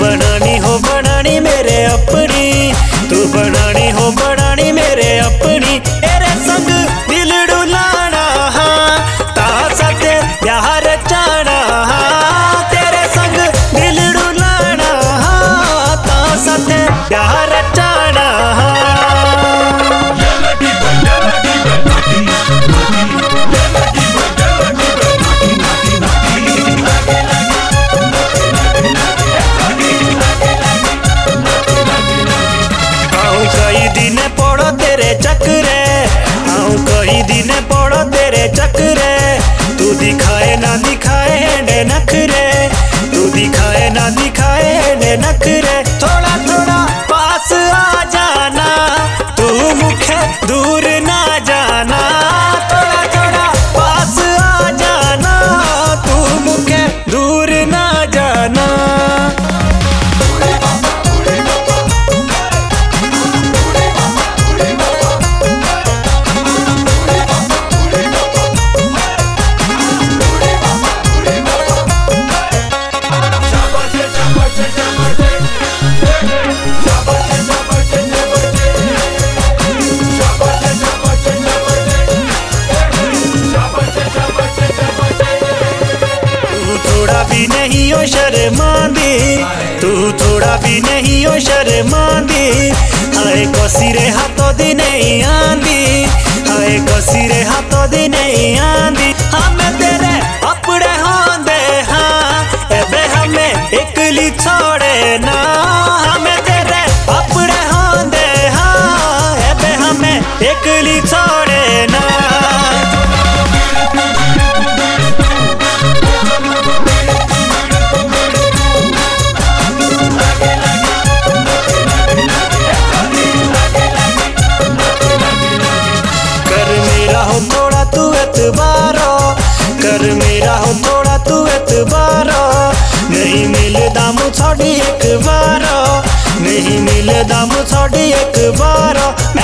बनानी मेरे अपनी, तू बनानी मेरे अपनी। तेरे संग दिल डुलाना ता सत्य प्यार चाना, तेरे संग दिल डुलाना ता सत्य प्यार चाना। कई दिन पड़ो तेरे चक्करे, कई दिन पड़ो तेरे चक्करे। तू दिखाए ना दिखाए ने नखरे, तू दिखाए ना दिखाए ने नखरे। थोड़ा थोड़ा पास आ जाना, तू मुखे दूर ना जाना। थोड़ा थोड़ा पास आ जाना, तू मुखे दूर ना जाना। भी नहीं हो शर्मांदी, तू थोड़ा भी नहीं हो शर्मांदी। हाय कसीरे हाथों दी नहीं आंदी, हाय कसीरे हाथों दी नहीं आंदी। हमें तेरे अपने होंदे एबे हमें एकली छोड़े ना। हमें तेरे अपने होंदे एबे हमें एकली छोड़े ना। कर मेरा हो थोड़ा तू एतबारो, नहीं मिलदा मुझे एक बारो, नहीं मिलदा मुझे एक बारो।